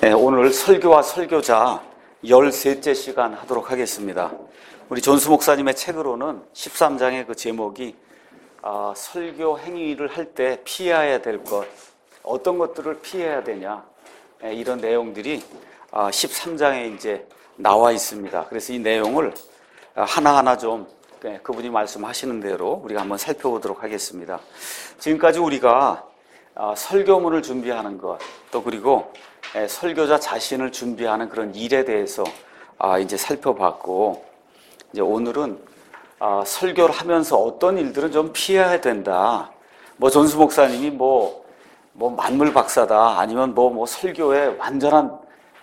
네, 오늘 설교와 설교자 13째 시간 하도록 하겠습니다. 우리 존수 목사님의 책으로는 13장의 그 제목이 설교 행위를 할 때 피해야 될 것, 어떤 것들을 피해야 되냐, 이런 내용들이 13장에 이제 나와 있습니다. 그래서 이 내용을 하나하나 좀 그분이 말씀하시는 대로 우리가 한번 살펴보도록 하겠습니다. 지금까지 우리가 설교문을 준비하는 것, 또 그리고 설교자 자신을 준비하는 그런 일에 대해서 이제 살펴봤고, 이제 오늘은 설교를 하면서 어떤 일들은 좀 피해야 된다. 존수 목사님이 만물 박사다, 아니면 설교에 완전한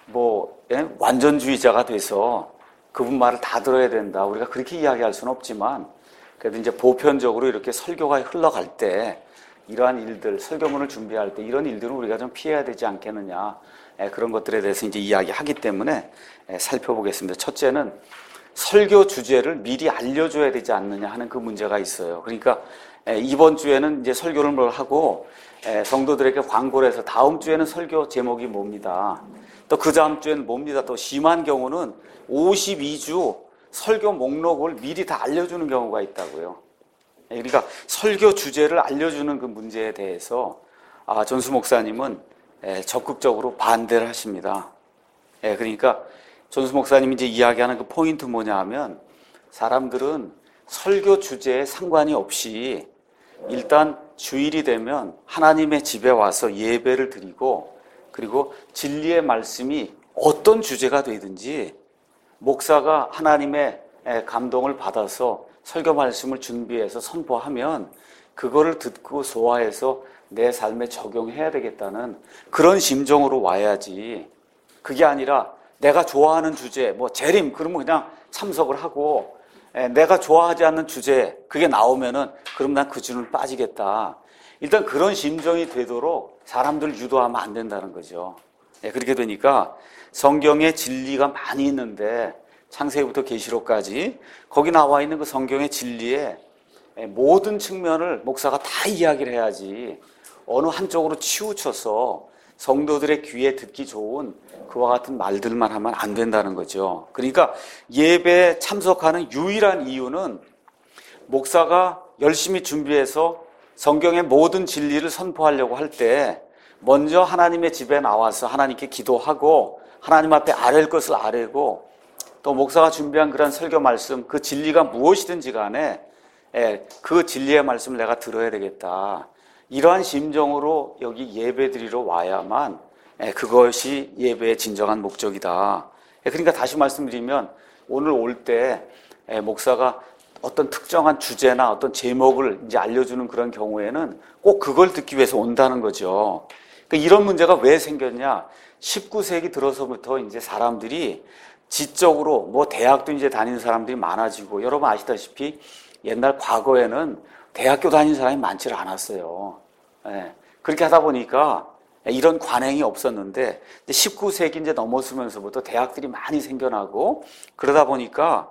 완전주의자가 돼서 그분 말을 다 들어야 된다. 우리가 그렇게 이야기할 수는 없지만, 그래도 이제 보편적으로 이렇게 설교가 흘러갈 때 이러한 일들, 설교문을 준비할 때 이런 일들은 우리가 좀 피해야 되지 않겠느냐, 그런 것들에 대해서 이제 이야기하기 때문에 살펴보겠습니다. 첫째는 설교 주제를 미리 알려줘야 되지 않느냐 하는 그 문제가 있어요. 그러니까 이번 주에는 이제 설교를 하고 성도들에게 광고를 해서 다음 주에는 설교 제목이 뭡니다. 또 그 다음 주에는 뭡니다. 또 심한 경우는 52주 설교 목록을 미리 다 알려주는 경우가 있다고요. 그러니까 설교 주제를 알려주는 그 문제에 대해서 존수 목사님은 적극적으로 반대를 하십니다. 그러니까 존수 목사님이 이제 이야기하는 그 포인트 뭐냐 하면, 사람들은 설교 주제에 상관이 없이 일단 주일이 되면 하나님의 집에 와서 예배를 드리고, 그리고 진리의 말씀이 어떤 주제가 되든지 목사가 하나님의 감동을 받아서 설교 말씀을 준비해서 선포하면 그거를 듣고 소화해서 내 삶에 적용해야 되겠다는 그런 심정으로 와야지, 그게 아니라 내가 좋아하는 주제, 재림, 그러면 그냥 참석을 하고, 내가 좋아하지 않는 주제, 그게 나오면은 그럼 난 그 주는 빠지겠다. 일단 그런 심정이 되도록 사람들 유도하면 안 된다는 거죠. 그렇게 되니까 성경에 진리가 많이 있는데, 창세기부터 계시록까지 거기 나와 있는 그 성경의 진리의 모든 측면을 목사가 다 이야기를 해야지, 어느 한쪽으로 치우쳐서 성도들의 귀에 듣기 좋은 그와 같은 말들만 하면 안 된다는 거죠. 그러니까 예배에 참석하는 유일한 이유는 목사가 열심히 준비해서 성경의 모든 진리를 선포하려고 할 때 먼저 하나님의 집에 나와서 하나님께 기도하고 하나님 앞에 아랠 것을 아뢰고, 또 목사가 준비한 그런 설교 말씀, 그 진리가 무엇이든지 간에 그 진리의 말씀을 내가 들어야 되겠다, 이러한 심정으로 여기 예배 드리러 와야만 그것이 예배의 진정한 목적이다. 그러니까 다시 말씀드리면, 오늘 올 때 목사가 어떤 특정한 주제나 어떤 제목을 이제 알려주는 그런 경우에는 꼭 그걸 듣기 위해서 온다는 거죠. 그러니까 이런 문제가 왜 생겼냐? 19세기 들어서부터 이제 사람들이 지적으로 대학도 이제 다니는 사람들이 많아지고, 여러분 아시다시피 옛날 과거에는 대학교 다니는 사람이 많지 않았어요. 그렇게 하다 보니까 이런 관행이 없었는데, 19세기 이제 넘어서면서부터 대학들이 많이 생겨나고, 그러다 보니까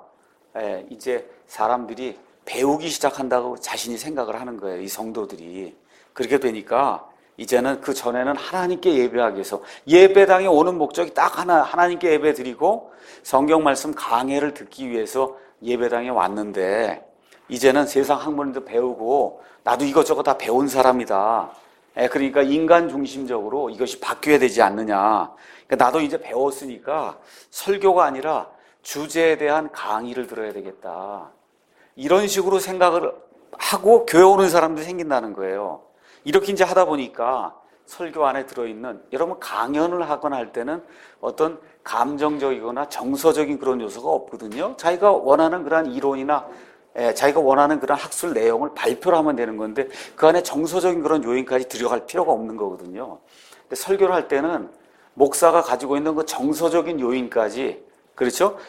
이제 사람들이 배우기 시작한다고 자신이 생각을 하는 거예요, 이 성도들이. 그렇게 되니까 이제는 그 전에는 하나님께 예배하기 위해서, 예배당에 오는 목적이 딱 하나, 하나님께 예배 드리고 성경 말씀 강해를 듣기 위해서 예배당에 왔는데, 이제는 세상 학문도 배우고 나도 이것저것 다 배운 사람이다. 그러니까 인간 중심적으로 이것이 바뀌어야 되지 않느냐. 그러니까 나도 이제 배웠으니까 설교가 아니라 주제에 대한 강의를 들어야 되겠다, 이런 식으로 생각을 하고 교회 오는 사람들이 생긴다는 거예요. 이렇게 이제 하다 보니까 설교 안에 들어있는, 여러분 강연을 하거나 할 때는 어떤 감정적이거나 정서적인 그런 요소가 없거든요. 자기가 원하는 그런 이론이나 자기가 원하는 그런 학술 내용을 발표를 하면 되는 건데, 그 안에 정서적인 그런 요인까지 들어갈 필요가 없는 거거든요. 근데 설교를 할 때는 목사가 가지고 있는 그 정서적인 요인까지, 그렇죠?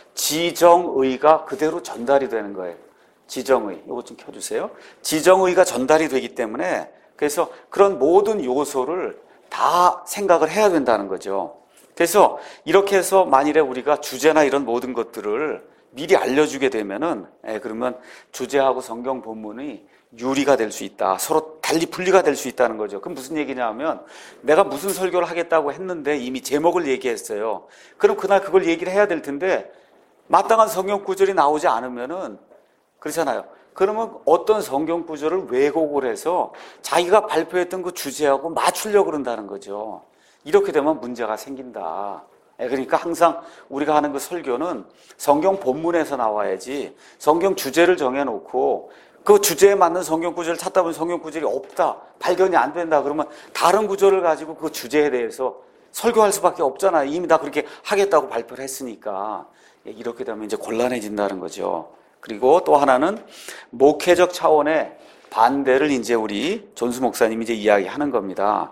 지정의가 그대로 전달이 되는 거예요. 지정의, 이거 좀 켜주세요. 지정의가 전달이 되기 때문에, 그래서 그런 모든 요소를 다 생각을 해야 된다는 거죠. 그래서 이렇게 해서 만일에 우리가 주제나 이런 모든 것들을 미리 알려주게 되면은, 그러면 주제하고 성경 본문이 유리가 될 수 있다. 서로 달리 분리가 될 수 있다는 거죠. 그럼 무슨 얘기냐면 내가 무슨 설교를 하겠다고 했는데 이미 제목을 얘기했어요. 그럼 그날 그걸 얘기를 해야 될 텐데 마땅한 성경 구절이 나오지 않으면은 그렇잖아요. 그러면 어떤 성경 구절을 왜곡을 해서 자기가 발표했던 그 주제하고 맞추려고 그런다는 거죠. 이렇게 되면 문제가 생긴다. 그러니까 항상 우리가 하는 그 설교는 성경 본문에서 나와야지 성경 주제를 정해놓고 그 주제에 맞는 성경 구절을 찾다 보면 성경 구절이 없다, 발견이 안 된다 그러면 다른 구절을 가지고 그 주제에 대해서 설교할 수밖에 없잖아요. 이미 다 그렇게 하겠다고 발표를 했으니까. 이렇게 되면 이제 곤란해진다는 거죠. 그리고 또 하나는 목회적 차원의 반대를 이제 우리 존수 목사님이 이제 이야기하는 겁니다.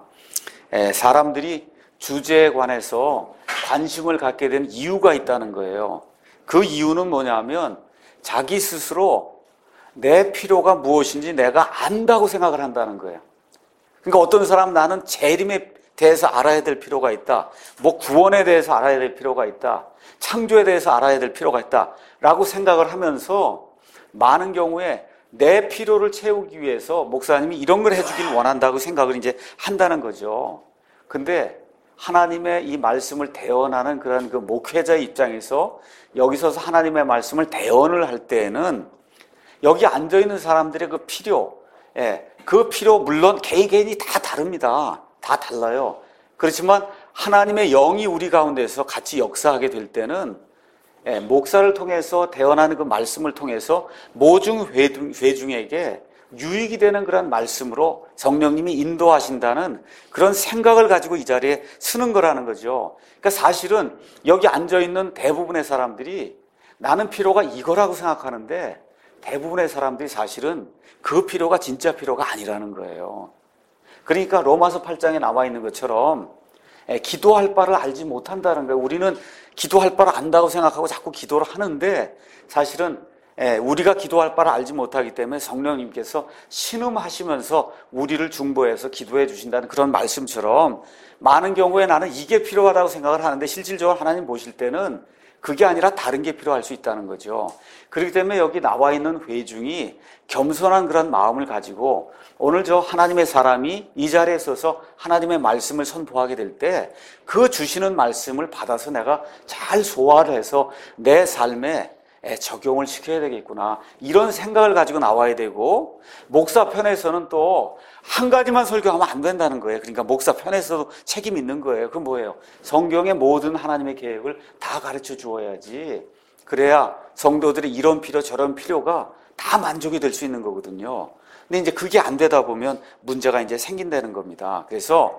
사람들이 주제에 관해서 관심을 갖게 된 이유가 있다는 거예요. 그 이유는 뭐냐면 자기 스스로 내 필요가 무엇인지 내가 안다고 생각을 한다는 거예요. 그러니까 어떤 사람은 나는 재림에 대해서 알아야 될 필요가 있다. 뭐 구원에 대해서 알아야 될 필요가 있다. 창조에 대해서 알아야 될 필요가 있다. 라고 생각을 하면서 많은 경우에 내 필요를 채우기 위해서 목사님이 이런 걸 해주길 원한다고 생각을 이제 한다는 거죠. 근데 하나님의 이 말씀을 대언하는 그런 그 목회자의 입장에서 여기 서서 하나님의 말씀을 대언을 할 때에는 여기 앉아있는 사람들의 그 필요, 그 필요 물론 개인이 다 다릅니다. 다 달라요. 그렇지만 하나님의 영이 우리 가운데서 같이 역사하게 될 때는 목사를 통해서 대언하는 그 말씀을 통해서 모든 회중에게 유익이 되는 그런 말씀으로 성령님이 인도하신다는 그런 생각을 가지고 이 자리에 서는 거라는 거죠. 그러니까 사실은 여기 앉아있는 대부분의 사람들이 나는 필요가 이거라고 생각하는데 대부분의 사람들이 사실은 그 필요가 진짜 필요가 아니라는 거예요. 그러니까 로마서 8장에 나와 있는 것처럼 기도할 바를 알지 못한다는 거예요. 우리는 기도할 바를 안다고 생각하고 자꾸 기도를 하는데 사실은 우리가 기도할 바를 알지 못하기 때문에 성령님께서 신음하시면서 우리를 중보해서 기도해 주신다는 그런 말씀처럼 많은 경우에 나는 이게 필요하다고 생각을 하는데 실질적으로 하나님 보실 때는 그게 아니라 다른 게 필요할 수 있다는 거죠. 그렇기 때문에 여기 나와 있는 회중이 겸손한 그런 마음을 가지고 오늘 저 하나님의 사람이 이 자리에 서서 하나님의 말씀을 선포하게 될 때 그 주시는 말씀을 받아서 내가 잘 소화를 해서 내 삶에 적용을 시켜야 되겠구나 이런 생각을 가지고 나와야 되고 목사 편에서는 또 한 가지만 설교하면 안 된다는 거예요. 그러니까 목사 편에서도 책임 있는 거예요. 그건 뭐예요? 성경의 모든 하나님의 계획을 다 가르쳐 주어야지 그래야 성도들이 이런 필요 저런 필요가 다 만족이 될 수 있는 거거든요. 근데 이제 그게 안 되다 보면 문제가 이제 생긴다는 겁니다. 그래서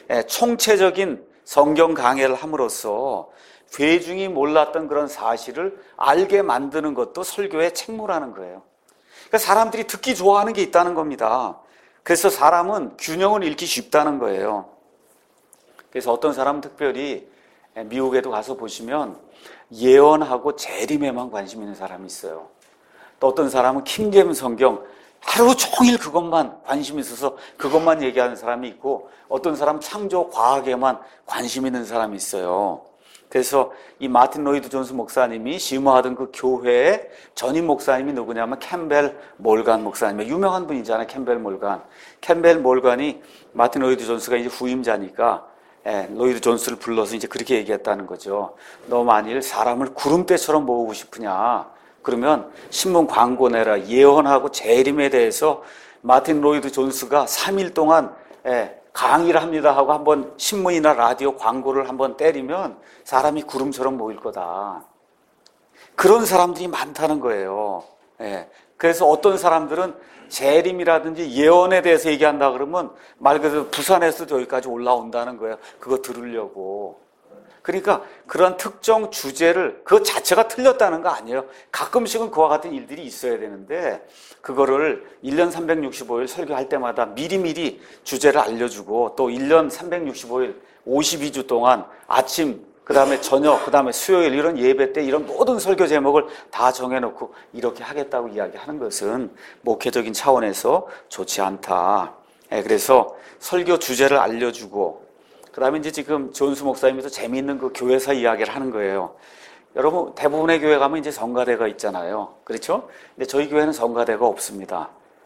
총체적인 성경 강해를 함으로써 회중이 몰랐던 그런 사실을 알게 만드는 것도 설교의 책무라는 거예요. 그러니까 사람들이 듣기 좋아하는 게 있다는 겁니다. 그래서 사람은 균형을 잃기 쉽다는 거예요. 그래서 어떤 사람은 특별히 미국에도 가서 보시면 예언하고 재림에만 관심 있는 사람이 있어요. 또 어떤 사람은 킹제임스 성경 하루 종일 그것만 관심 있어서 그것만 얘기하는 사람이 있고 어떤 사람은 창조 과학에만 관심 있는 사람이 있어요. 그래서 이 마틴 로이드 존스 목사님이 심호하던 그 교회의 전임 목사님이 누구냐면 캠벨 몰간 목사님, 유명한 분이잖아요. 캠벨 몰간. 캠벨 몰간이 마틴 로이드 존스가 이제 후임자니까 로이드 존스를 불러서 이제 그렇게 얘기했다는 거죠. 너 만일 사람을 구름대처럼 모으고 싶으냐? 그러면 신문 광고 내라. 예언하고 재림에 대해서 마틴 로이드 존스가 3일 동안 강의를 합니다 하고 한번 신문이나 라디오 광고를 한번 때리면 사람이 구름처럼 모일 거다. 그런 사람들이 많다는 거예요. 그래서 어떤 사람들은 재림이라든지 예언에 대해서 얘기한다 그러면 말 그대로 부산에서도 여기까지 올라온다는 거예요. 그거 들으려고. 그러니까 그런 특정 주제를 그 자체가 틀렸다는 거 아니에요. 가끔씩은 그와 같은 일들이 있어야 되는데 그거를 1년 365일 설교할 때마다 미리미리 주제를 알려주고 또 1년 365일 52주 동안 아침 그다음에 저녁 그다음에 수요일 이런 예배 때 이런 모든 설교 제목을 다 정해놓고 이렇게 하겠다고 이야기하는 것은 목회적인 차원에서 좋지 않다. 그래서 설교 주제를 알려주고 그 다음에 이제 지금 존수 목사님이 또 재미있는 그 교회사 이야기를 하는 거예요. 여러분, 대부분의 교회 가면 이제 성가대가 있잖아요. 그렇죠? 근데 저희 교회는 성가대가 없습니다.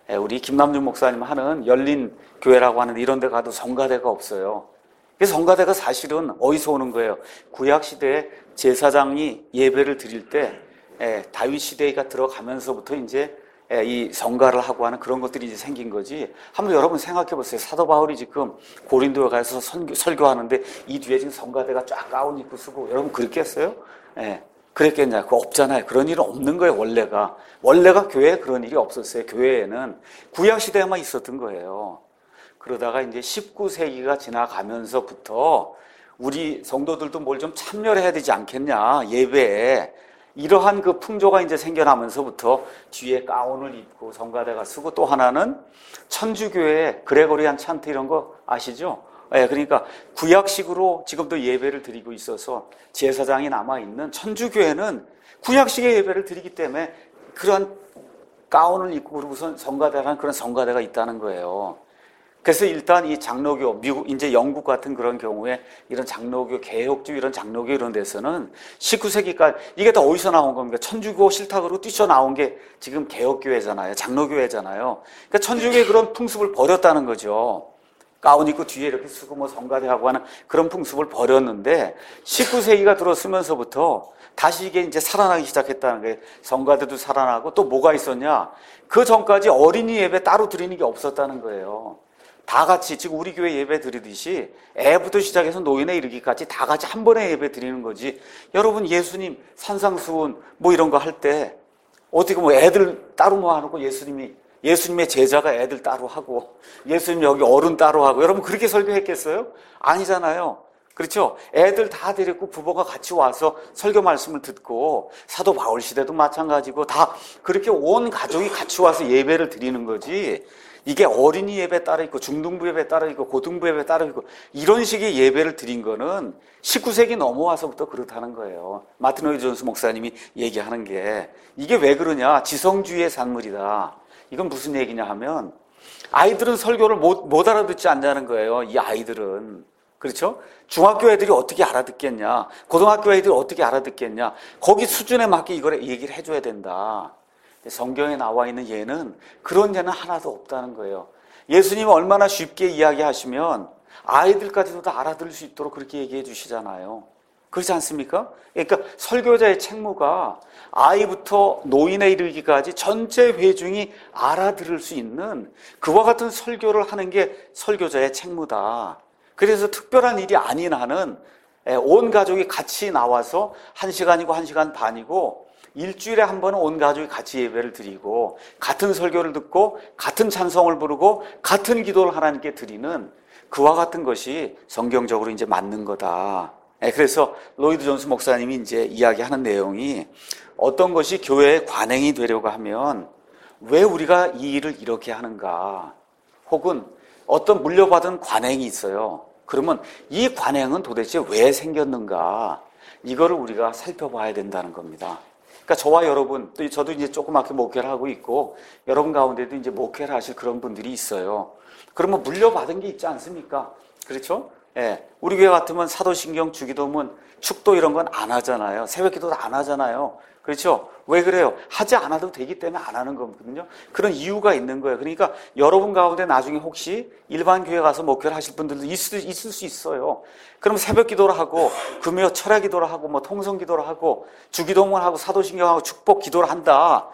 우리 김남준 목사님 하는 열린 교회라고 하는데 이런 데 가도 성가대가 없어요. 그래서 성가대가 사실은 어디서 오는 거예요? 구약 시대에 제사장이 예배를 드릴 때 다윗 시대가 들어가면서부터 이제 이 성가를 하고 하는 그런 것들이 이제 생긴 거지. 한번 여러분 생각해 보세요. 사도 바울이 지금 고린도에 가서 설교하는데 이 뒤에 지금 성가대가 쫙 가운 입고 쓰고 여러분 그랬겠어요? 그랬겠냐? 그거 없잖아요. 그런 일은 없는 거예요, 원래가. 원래가 교회에 그런 일이 없었어요. 교회에는 구약 시대에만 있었던 거예요. 그러다가 이제 19세기가 지나가면서부터 우리 성도들도 뭘 좀 참여를 해야 되지 않겠냐, 예배에. 이러한 그 풍조가 이제 생겨나면서부터 뒤에 가운을 입고 성가대가 쓰고 또 하나는 천주교회 그레고리안 찬트 이런 거 아시죠? 그러니까 구약식으로 지금도 예배를 드리고 있어서 제사장이 남아있는 천주교회는 구약식의 예배를 드리기 때문에 그런 가운을 입고 그러고선 성가대라는 그런 성가대가 있다는 거예요. 그래서 일단 이 장로교, 미국, 이제 영국 같은 그런 경우에 이런 장로교, 개혁주의 이런 장로교 이런 데서는 19세기까지 이게 다 어디서 나온 겁니까? 천주교 실탁으로 뛰쳐나온 게 지금 개혁교회잖아요. 장로교회잖아요. 그러니까 천주교의 그런 풍습을 버렸다는 거죠. 가운 입고 뒤에 이렇게 쓰고 뭐 성가대하고 하는 그런 풍습을 버렸는데 19세기가 들어서면서부터 다시 이게 이제 살아나기 시작했다는 거예요. 성가대도 살아나고 또 뭐가 있었냐? 그 전까지 어린이 예배 따로 드리는 게 없었다는 거예요. 다 같이 지금 우리 교회 예배 드리듯이 애부터 시작해서 노인에 이르기까지 다 같이 한 번에 예배 드리는 거지. 여러분 예수님 산상수훈 뭐 이런 거 할 때 어떻게 뭐 애들 따로 모아놓고 예수님의 제자가 애들 따로 하고 예수님 여기 어른 따로 하고 여러분 그렇게 설교했겠어요? 아니잖아요. 그렇죠? 애들 다 데리고 부모가 같이 와서 설교 말씀을 듣고 사도 바울 시대도 마찬가지고 다 그렇게 온 가족이 같이 와서 예배를 드리는 거지. 이게 어린이 예배 따로 있고 중등부 예배 따로 있고 고등부 예배 따로 있고 이런 식의 예배를 드린 거는 19세기 넘어와서부터 그렇다는 거예요. 마틴 로이드 존스 목사님이 얘기하는 게 이게 왜 그러냐? 지성주의의 산물이다. 이건 무슨 얘기냐 하면 아이들은 설교를 못 알아듣지 않냐는 거예요. 이 아이들은. 그렇죠? 중학교 애들이 어떻게 알아듣겠냐? 고등학교 애들이 어떻게 알아듣겠냐? 거기 수준에 맞게 이걸 얘기를 해줘야 된다. 성경에 나와 있는 예는 그런 예는 하나도 없다는 거예요. 예수님이 얼마나 쉽게 이야기하시면 아이들까지도 다 알아들을 수 있도록 그렇게 얘기해 주시잖아요. 그렇지 않습니까? 그러니까 설교자의 책무가 아이부터 노인에 이르기까지 전체 회중이 알아들을 수 있는 그와 같은 설교를 하는 게 설교자의 책무다. 그래서 특별한 일이 아닌 한은 온 가족이 같이 나와서 1시간이고 1시간 반이고 일주일에 한 번은 온 가족이 같이 예배를 드리고 같은 설교를 듣고 같은 찬송을 부르고 같은 기도를 하나님께 드리는 그와 같은 것이 성경적으로 이제 맞는 거다. 그래서 로이드 존스 목사님이 이제 이야기하는 내용이 어떤 것이 교회의 관행이 되려고 하면 왜 우리가 이 일을 이렇게 하는가? 혹은 어떤 물려받은 관행이 있어요. 그러면 이 관행은 도대체 왜 생겼는가? 이거를 우리가 살펴봐야 된다는 겁니다. 그러니까 저와 여러분, 또 저도 이제 조그맣게 목회를 하고 있고 여러분 가운데도 이제 목회를 하실 그런 분들이 있어요. 그러면 물려받은 게 있지 않습니까? 그렇죠? 우리 교회 같으면 사도신경, 주기도문, 축도 이런 건 안 하잖아요. 새벽기도도 안 하잖아요. 그렇죠? 왜 그래요? 하지 않아도 되기 때문에 안 하는 거거든요. 그런 이유가 있는 거예요. 그러니까 여러분 가운데 나중에 혹시 일반 교회 가서 목회를 하실 분들도 있을 수 있어요. 그럼 새벽 기도를 하고 금요 철야 기도를 하고 뭐 통성 기도를 하고 주기도문 하고 사도신경하고 축복 기도를 한다.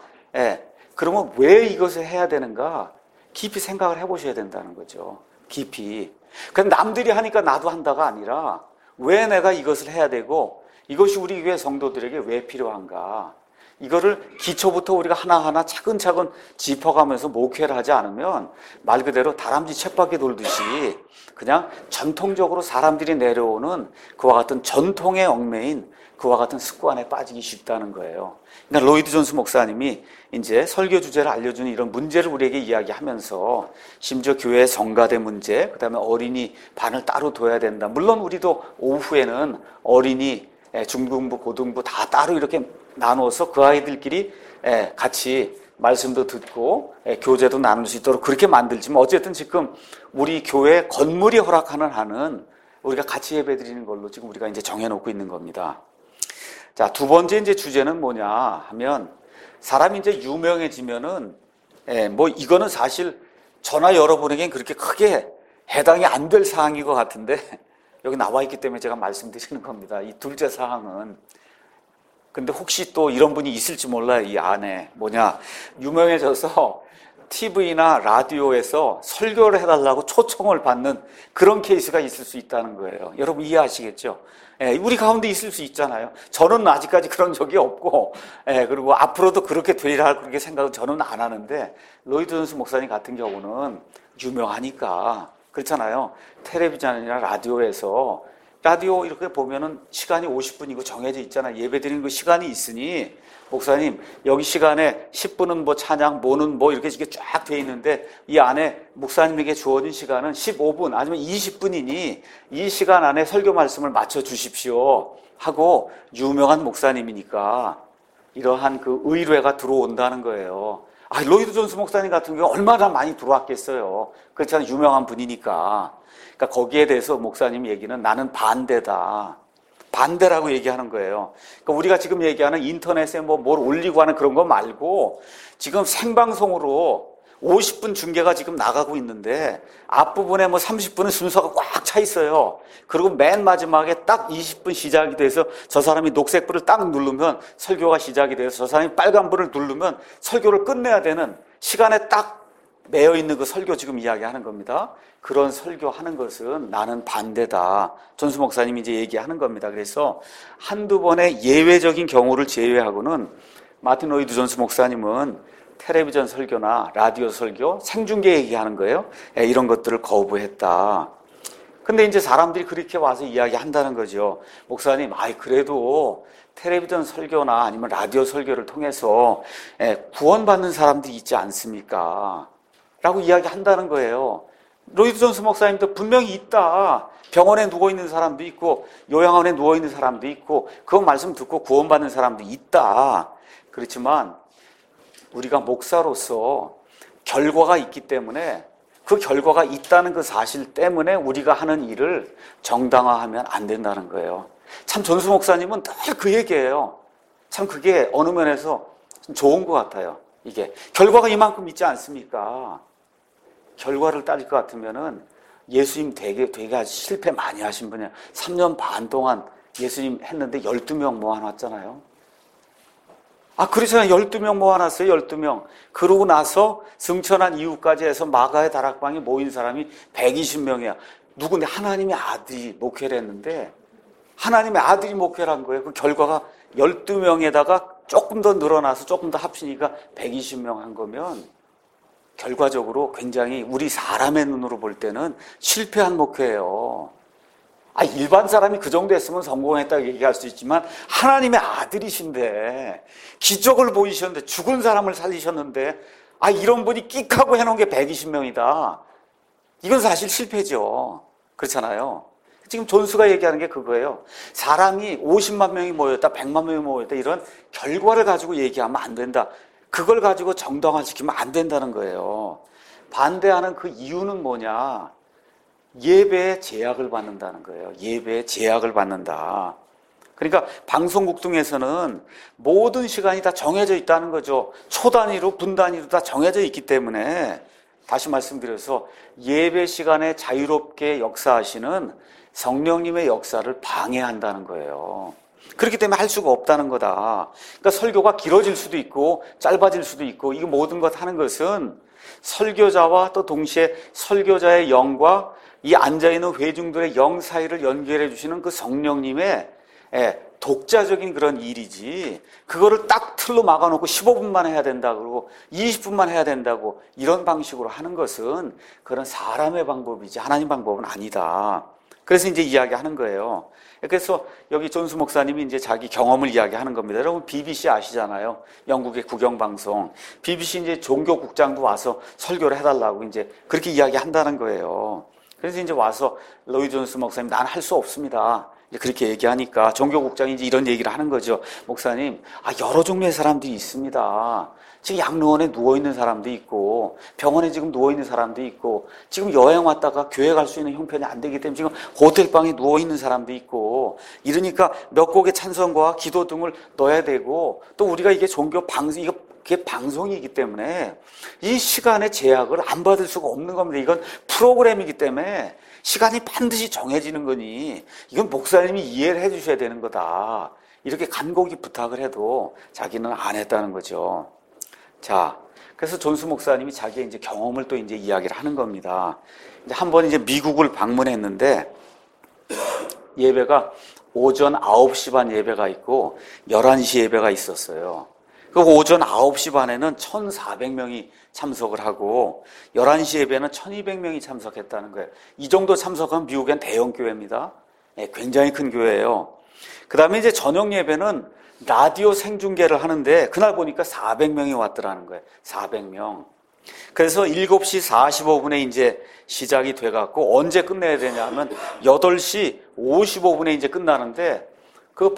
그러면 왜 이것을 해야 되는가? 깊이 생각을 해보셔야 된다는 거죠. 깊이. 그럼 남들이 하니까 나도 한다가 아니라 왜 내가 이것을 해야 되고 이것이 우리 교회 성도들에게 왜 필요한가? 이거를 기초부터 우리가 하나하나 차근차근 짚어가면서 목회를 하지 않으면 말 그대로 다람쥐 쳇바퀴 돌듯이 그냥 전통적으로 사람들이 내려오는 그와 같은 전통의 얽매인 그와 같은 습관에 빠지기 쉽다는 거예요. 그러니까 로이드 존스 목사님이 이제 설교 주제를 알려주는 이런 문제를 우리에게 이야기하면서 심지어 교회의 성가대 문제, 그 다음에 어린이 반을 따로 둬야 된다. 물론 우리도 오후에는 어린이, 중등부, 고등부 다 따로 이렇게 나누어서 그 아이들끼리 같이 말씀도 듣고 교제도 나눌 수 있도록 그렇게 만들지만 어쨌든 지금 우리 교회 건물이 허락하는 한은 우리가 같이 예배드리는 걸로 지금 우리가 이제 정해놓고 있는 겁니다. 자, 두 번째 이제 주제는 뭐냐 하면 사람이 이제 유명해지면은 뭐 이거는 사실 저나 여러분에겐 그렇게 크게 해당이 안 될 사항인 것 같은데 여기 나와 있기 때문에 제가 말씀드리는 겁니다. 이 둘째 사항은. 근데 혹시 또 이런 분이 있을지 몰라요. 이 안에 뭐냐, 유명해져서 TV나 라디오에서 설교를 해달라고 초청을 받는 그런 케이스가 있을 수 있다는 거예요. 여러분 이해하시겠죠? 우리 가운데 있을 수 있잖아요. 저는 아직까지 그런 적이 없고, 그리고 앞으로도 그렇게 되리라 그렇게 생각은 저는 안 하는데, 로이드 존스 목사님 같은 경우는 유명하니까 그렇잖아요. 텔레비전이나 라디오에서 라디오 이렇게 보면은 시간이 50분이고 정해져 있잖아요. 예배 드리는 그 시간이 있으니 목사님 여기 시간에 10분은 뭐 찬양, 뭐는 뭐 이렇게 쫙 돼 있는데 이 안에 목사님에게 주어진 시간은 15분 아니면 20분이니 이 시간 안에 설교 말씀을 맞춰 주십시오 하고 유명한 목사님이니까 이러한 그 의뢰가 들어온다는 거예요. 로이드 존스 목사님 같은 경우 얼마나 많이 들어왔겠어요. 그렇잖아요. 유명한 분이니까. 그러니까 거기에 대해서 목사님 얘기는 나는 반대다. 반대라고 얘기하는 거예요. 그러니까 우리가 지금 얘기하는 인터넷에 뭘 올리고 하는 그런 거 말고 지금 생방송으로 50분 중계가 지금 나가고 있는데 앞부분에 30분은 순서가 꽉 차 있어요. 그리고 맨 마지막에 딱 20분 시작이 돼서 저 사람이 녹색불을 딱 누르면 설교가 시작이 돼서 저 사람이 빨간불을 누르면 설교를 끝내야 되는 시간에 딱 매여 있는 그 설교 지금 이야기하는 겁니다. 그런 설교하는 것은 나는 반대다. 존스 목사님이 이제 얘기하는 겁니다. 그래서 한두 번의 예외적인 경우를 제외하고는 마틴 로이드 존스 목사님은 텔레비전 설교나 라디오 설교, 생중계 얘기하는 거예요. 이런 것들을 거부했다. 근데 이제 사람들이 그렇게 와서 이야기한다는 거죠. 목사님, 그래도 텔레비전 설교나 아니면 라디오 설교를 통해서 구원받는 사람들이 있지 않습니까? 라고 이야기한다는 거예요. 로이드 존스 목사님도 분명히 있다. 병원에 누워있는 사람도 있고 요양원에 누워있는 사람도 있고 그 말씀 듣고 구원받는 사람도 있다. 그렇지만 우리가 목사로서 결과가 있기 때문에 그 결과가 있다는 그 사실 때문에 우리가 하는 일을 정당화하면 안 된다는 거예요. 참 존스 목사님은 늘 그 얘기예요. 참 그게 어느 면에서 좋은 것 같아요. 이게 결과가 이만큼 있지 않습니까? 결과를 따질 것 같으면은 예수님 되게 아주 실패 많이 하신 분이에요. 3년 반 동안 예수님 했는데 12명 모아놨잖아요. 그렇잖아요. 12명 모아놨어요. 12명. 그러고 나서 승천한 이후까지 해서 마가의 다락방에 모인 사람이 120명이야. 누군데? 하나님의 아들이 목회를 했는데 하나님의 아들이 목회를 한 거예요. 그 결과가 12명에다가 조금 더 늘어나서 조금 더 합치니까 120명 한 거면 결과적으로 굉장히 우리 사람의 눈으로 볼 때는 실패한 목회예요. 일반 사람이 그 정도 했으면 성공했다고 얘기할 수 있지만 하나님의 아들이신데 기적을 보이셨는데 죽은 사람을 살리셨는데 이런 분이 끽하고 해놓은 게 120명이다. 이건 사실 실패죠. 그렇잖아요. 지금 존스가 얘기하는 게 그거예요. 사람이 50만 명이 모였다, 100만 명이 모였다 이런 결과를 가지고 얘기하면 안 된다. 그걸 가지고 정당화시키면 안 된다는 거예요. 반대하는 그 이유는 뭐냐? 예배에 제약을 받는다는 거예요. 예배에 제약을 받는다. 그러니까 방송국 등에서는 모든 시간이 다 정해져 있다는 거죠. 초 단위로 분 단위로 다 정해져 있기 때문에 다시 말씀드려서 예배 시간에 자유롭게 역사하시는 성령님의 역사를 방해한다는 거예요. 그렇기 때문에 할 수가 없다는 거다. 그러니까 설교가 길어질 수도 있고 짧아질 수도 있고 이 모든 것 하는 것은 설교자와 또 동시에 설교자의 영과 이 앉아있는 회중들의 영 사이를 연결해 주시는 그 성령님의 독자적인 그런 일이지 그거를 딱 틀로 막아놓고 15분만 해야 된다 그러고 20분만 해야 된다고 이런 방식으로 하는 것은 그런 사람의 방법이지 하나님 방법은 아니다. 그래서 이제 이야기하는 거예요. 그래서 여기 존스 목사님이 이제 자기 경험을 이야기하는 겁니다. 여러분 BBC 아시잖아요. 영국의 국영방송. BBC 이제 종교국장도 와서 설교를 해달라고 이제 그렇게 이야기한다는 거예요. 그래서 이제 와서 로이드 존스 목사님 나는 할 수 없습니다. 이제 그렇게 얘기하니까 종교국장이 이제 이런 얘기를 하는 거죠. 목사님, 여러 종류의 사람들이 있습니다. 지금 양로원에 누워있는 사람도 있고 병원에 지금 누워있는 사람도 있고 지금 여행 왔다가 교회 갈 수 있는 형편이 안 되기 때문에 지금 호텔방에 누워있는 사람도 있고 이러니까 몇 곡의 찬송과 기도 등을 넣어야 되고 또 우리가 이게 종교 방송 이거 그게 방송이기 때문에 이 시간의 제약을 안 받을 수가 없는 겁니다. 이건 프로그램이기 때문에 시간이 반드시 정해지는 거니 이건 목사님이 이해를 해 주셔야 되는 거다. 이렇게 간곡히 부탁을 해도 자기는 안 했다는 거죠. 자, 그래서 존스 목사님이 자기의 이제 경험을 또 이제 이야기를 하는 겁니다. 이제 한번 이제 미국을 방문했는데 예배가 오전 9시 반 예배가 있고 11시 예배가 있었어요. 그 오전 9시 반에는 1,400명이 참석을 하고 11시 예배는 1,200명이 참석했다는 거예요. 이 정도 참석한 미국엔 대형 교회입니다. 굉장히 큰 교회예요. 그 다음에 이제 저녁 예배는 라디오 생중계를 하는데 그날 보니까 400명이 왔더라는 거예요. 400명. 그래서 7시 45분에 이제 시작이 돼갖고 언제 끝내야 되냐 하면 8시 55분에 이제 끝나는데 그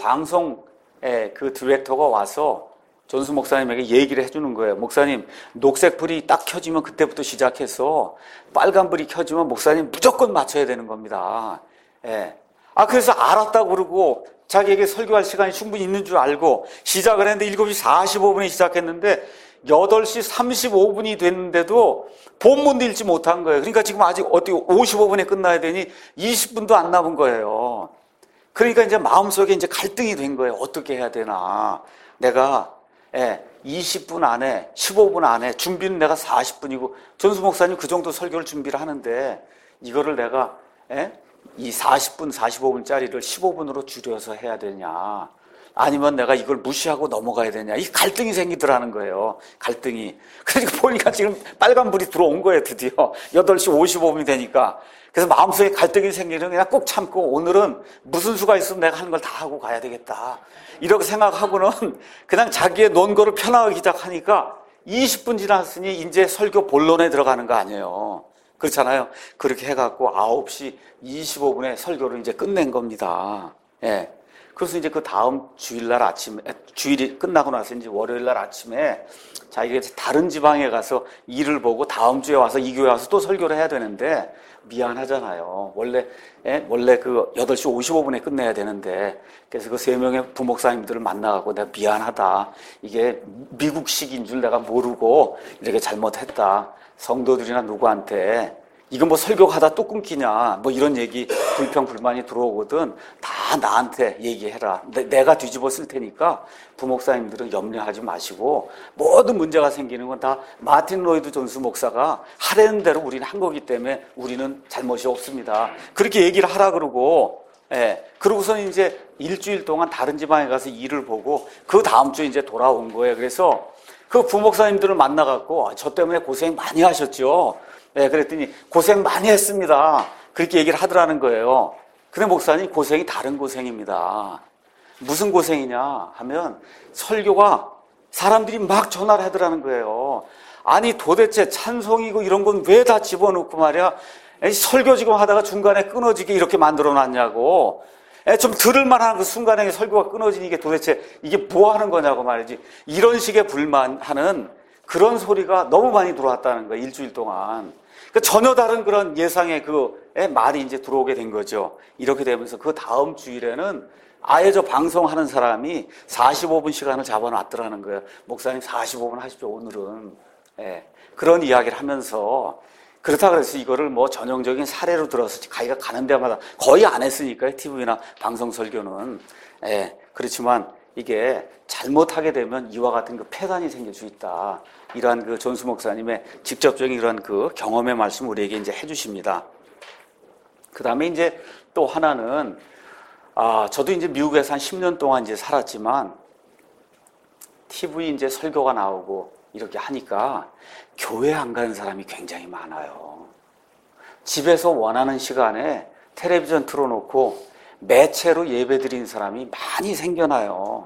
방송의 그 디렉터가 와서 존스 목사님에게 얘기를 해주는 거예요. 목사님, 녹색불이 딱 켜지면 그때부터 시작해서 빨간불이 켜지면 목사님 무조건 맞춰야 되는 겁니다. 예. 그래서 알았다고 그러고 자기에게 설교할 시간이 충분히 있는 줄 알고 시작을 했는데 7시 45분에 시작했는데 8시 35분이 됐는데도 본문도 읽지 못한 거예요. 그러니까 지금 아직 어떻게 55분에 끝나야 되니 20분도 안 남은 거예요. 그러니까 이제 마음속에 이제 갈등이 된 거예요. 어떻게 해야 되나. 내가 20분 안에 15분 안에 준비는 내가 40분이고 존스 목사님 그 정도 설교를 준비를 하는데 이거를 내가 이 40분 45분짜리를 15분으로 줄여서 해야 되냐 아니면 내가 이걸 무시하고 넘어가야 되냐 이 갈등이 생기더라는 거예요. 갈등이. 그러니까 보니까 지금 빨간불이 들어온 거예요. 드디어 8시 55분이 되니까. 그래서 마음속에 갈등이 생기는 그냥 꼭 참고 오늘은 무슨 수가 있으면 내가 하는 걸 다 하고 가야 되겠다 이렇게 생각하고는 그냥 자기의 논거를 펴나가기 시작하니까 20분 지났으니 이제 설교 본론에 들어가는 거 아니에요. 그렇잖아요. 그렇게 해갖고 9시 25분에 설교를 이제 끝낸 겁니다. 예. 그래서 이제 그 다음 주일날 아침에, 주일이 끝나고 나서 이제 월요일날 아침에 자기가 다른 지방에 가서 일을 보고 다음 주에 와서 이 교회 와서 또 설교를 해야 되는데 미안하잖아요. 원래 그 8시 55분에 끝내야 되는데 그래서 그 3명의 부목사님들을 만나갖고 내가 미안하다. 이게 미국식인 줄 내가 모르고 이렇게 잘못했다. 성도들이나 누구한테 이거 뭐 설교하다 또 끊기냐 뭐 이런 얘기 불평 불만이 들어오거든. 다 나한테 얘기해라. 내가 뒤집어 쓸 테니까 부목사님들은 염려하지 마시고 모든 문제가 생기는 건 다 마틴 로이드 존스 목사가 하라는 대로 우리는 한 거기 때문에 우리는 잘못이 없습니다. 그렇게 얘기를 하라 그러고 그러고서는 이제 일주일 동안 다른 지방에 가서 일을 보고 그 다음 주에 이제 돌아온 거예요. 그래서 그 부목사님들을 만나갖고 저 때문에 고생 많이 하셨죠. 그랬더니 고생 많이 했습니다. 그렇게 얘기를 하더라는 거예요. 근데 목사님 고생이 다른 고생입니다. 무슨 고생이냐 하면 설교가 사람들이 막 전화를 하더라는 거예요. 아니 도대체 찬송이고 이런 건 왜 다 집어넣고 말이야 설교 지금 하다가 중간에 끊어지게 이렇게 만들어 놨냐고. 좀 들을 만한 그 순간에 설교가 끊어지는 게 도대체 이게 뭐 하는 거냐고 말이지. 이런 식의 불만하는 그런 소리가 너무 많이 들어왔다는 거예요. 일주일 동안. 그러니까 전혀 다른 그런 예상의 말이 이제 들어오게 된 거죠. 이렇게 되면서 그 다음 주일에는 아예 저 방송하는 사람이 45분 시간을 잡아놨더라는 거예요. 목사님 45분 하십시오, 오늘은. 그런 이야기를 하면서 그렇다 그래서 이거를 뭐 전형적인 사례로 들어서 자기가 가는 데마다 거의 안 했으니까요. TV나 방송 설교는. 그렇지만 이게 잘못하게 되면 이와 같은 그 폐단이 생길 수 있다. 이러한 그 존스 목사님의 직접적인 이런 그 경험의 말씀 우리에게 이제 해주십니다. 그 다음에 이제 또 하나는, 저도 이제 미국에서 한 10년 동안 이제 살았지만, TV 이제 설교가 나오고 이렇게 하니까 교회 안 가는 사람이 굉장히 많아요. 집에서 원하는 시간에 텔레비전 틀어놓고 매체로 예배 드리는 사람이 많이 생겨나요.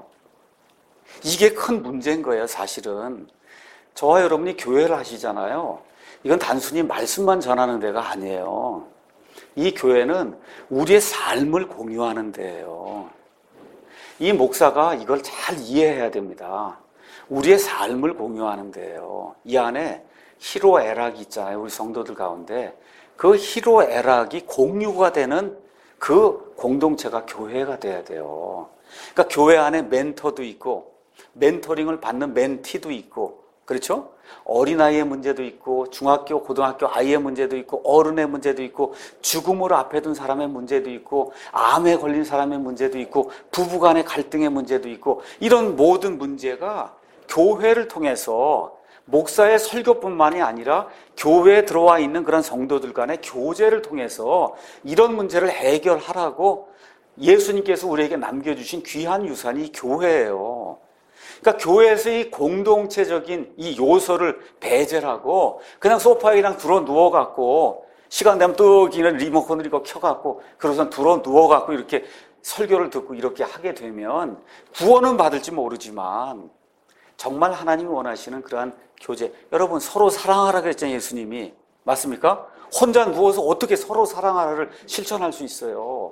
이게 큰 문제인 거예요, 사실은. 저와 여러분이 교회를 하시잖아요. 이건 단순히 말씀만 전하는 데가 아니에요. 이 교회는 우리의 삶을 공유하는 데예요. 이 목사가 이걸 잘 이해해야 됩니다. 우리의 삶을 공유하는 데예요. 이 안에 희로애락이 있잖아요. 우리 성도들 가운데. 그 희로애락이 공유가 되는 그 공동체가 교회가 돼야 돼요. 그러니까 교회 안에 멘토도 있고 멘토링을 받는 멘티도 있고, 그렇죠? 어린아이의 문제도 있고, 중학교, 고등학교 아이의 문제도 있고, 어른의 문제도 있고, 죽음을 앞에 둔 사람의 문제도 있고, 암에 걸린 사람의 문제도 있고, 부부간의 갈등의 문제도 있고, 이런 모든 문제가 교회를 통해서 목사의 설교뿐만이 아니라 교회에 들어와 있는 그런 성도들 간의 교제를 통해서 이런 문제를 해결하라고 예수님께서 우리에게 남겨주신 귀한 유산이 교회예요. 그러니까 교회에서 이 공동체적인 이 요소를 배제하고 그냥 소파에 그냥 들어 누워갖고 시간 되면 또 리모컨을 이거 켜갖고 그러고선 들어 누워갖고 이렇게 설교를 듣고 이렇게 하게 되면 구원은 받을지 모르지만 정말 하나님이 원하시는 그러한 교제, 여러분 서로 사랑하라 그랬잖아요. 예수님이. 맞습니까? 혼자 누워서 어떻게 서로 사랑하라를 실천할 수 있어요?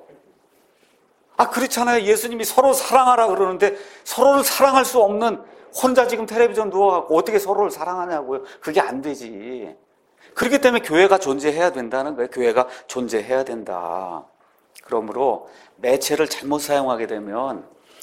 그렇잖아요. 예수님이 서로 사랑하라 그러는데 서로를 사랑할 수 없는, 혼자 지금 텔레비전 누워갖고 어떻게 서로를 사랑하냐고요. 그게 안 되지. 그렇기 때문에 교회가 존재해야 된다는 거예요. 교회가 존재해야 된다. 그러므로 매체를 잘못 사용하게 되면